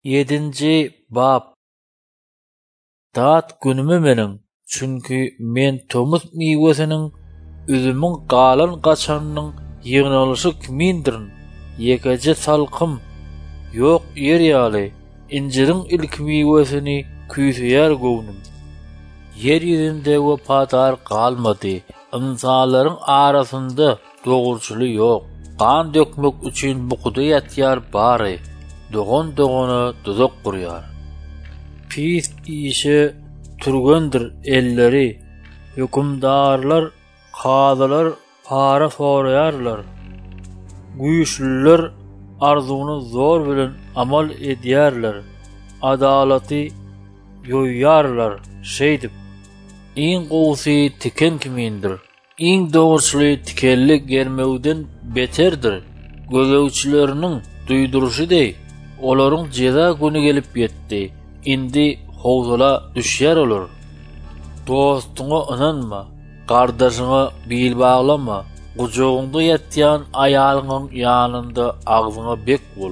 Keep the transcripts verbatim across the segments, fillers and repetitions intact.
yedinji bab. Dat günümi meniň, çünki men tomuz miwesiniň üzümüň galan gaçanynyň ýygnalyşy kimindirin. Yekeje salkym, ýok ýer ýaly, injiriň ilk miwesini küýseýär gowunum. Yer ýüzünde wepadar galmady, ynsanlaryň arasynda dogurçyly ýok. Gan dökmek üçin bukuda ýatýar bary, dogon-dogona dozak gurýar. Pis işe turgandyr elleri, hükümdarlar, kazalar para soraýarlar. Güýçliler arzuny zor bilen amal edýärler. Adalaty ýoýýarlar, şeýdip. Iň gowsy tiken kimindir. Iň dogurçly tikellik germegden beterdir. Gözewçileriniň duýduruşydy. Olaryň jeza güni gelip ýetdi. Indi howzala düşýär olar. Dostuňa inanma, gardaşyňa bil baglama. Gujogyňda ýatýan aýalyňyň ýanynda agzyňa bek bol.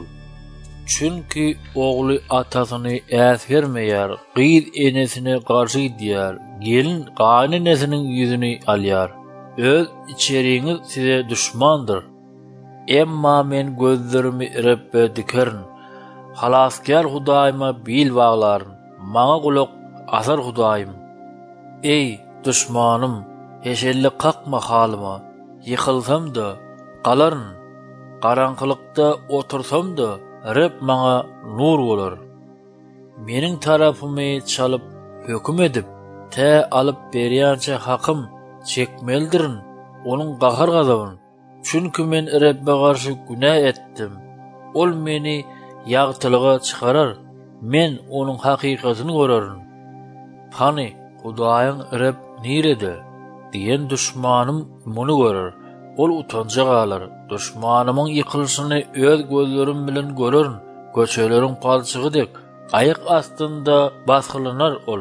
Çünki ogly atasyny äs vermeýär, gyz enesine garşy diýär, gelin gaýnynesiniň ýüzüni alýar. Öz içeriňiz size düşmandyr. Emma men gözlerimi Rabbe dikerin. Halaskar Hudaýyma bil baglaryn, maňa gulak asar Hudaýym. Ey düşmanım, heşelli kakma halyma, ýykylsam-da galaryn, garaňkylykda otursam-da Rab maňa nur bolar. Meniň tarapymy çalyp höküm edip, tä alyp berýänçe hakym çekmeldirin onuň gahar gazabyn. Çünki men Rabbe garşy günah etdim. Ol meni ýagtylyga çykarar, men onuň hakykatyny görerdim. Hani Hudaýyň Rab nirede diýen düşmanım muny görer. Ol utanja galar. Düşmanymyň ýykylşyny öz gözlerim bilen görerin. Göçeleriň palçygydek aýak astynda baskylanar ol.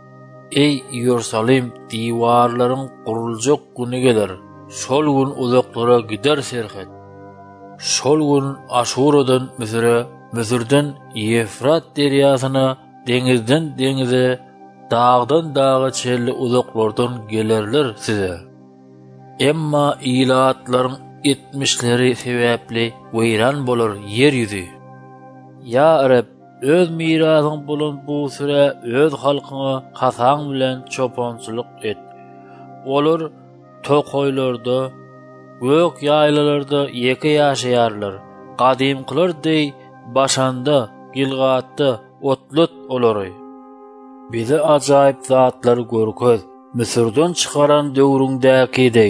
Ey Ýerusalim, diwarlaryň guruljak güni geler. Şol gün uzaklara gider serhet. Şol gün Aşuradan Misre, Misirden Efrat derýasyna, deňizden deňize, dağdan dağa çelli uzaklardan gelerler size. Emma ilaatlaryň etmişleri sebäpli weýran bolar yer ýüzi. Ya Rab, öz mirasyň bolan bu süre öz halkyna hasaň bilen çopançylyk et. Olar tokoýlarda, gök ýaylalarda ýeke ýaşaýarlar. Gadymkylardy Başanda, Gilgatda otlut olary. Bize ajaýyp zatlar görköz, Misirden çykaran döwrüňdäkideý.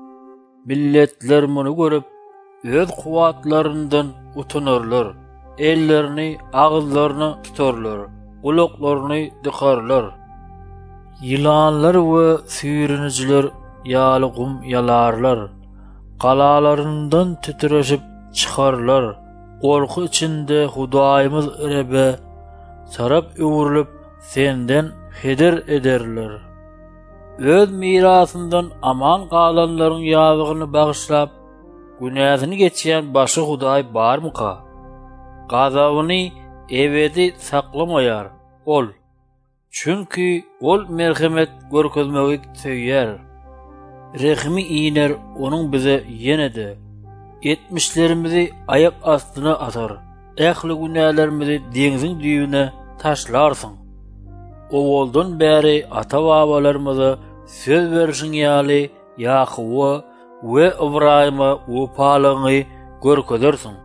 Milletler muny görüp, öz kuwatlaryndan utanarlar. Ellerini, agyzlaryny tutarlar, gulaklaryny dykarlar. Ýylanlar we süýrünjiler ýaly gum ýalarlar. Galalaryndan titreşip çykarlar. Gorku içinde Hudaýymyz Rabbe sarap öwrülip senden heder ederler. Öz mirasyndan aman galanlaryň ýazygyny bagyşlap, günäsini geçýän başy Hudaý barmyka? Gazabyny ebedi saklamaýar ol. Çünki ol merhemet görkezmegi söýýär. Rehmi iner onuň bize ýenede. Etmişlerimizi ayak astyna atar. Ähli günälerimizi deňiziň düýüne taşlarsyň. Owaldan bäri ata-babalarymyza söz berişiň ýaly Ýakuba we Ibrahima wepalygy görkezersiň.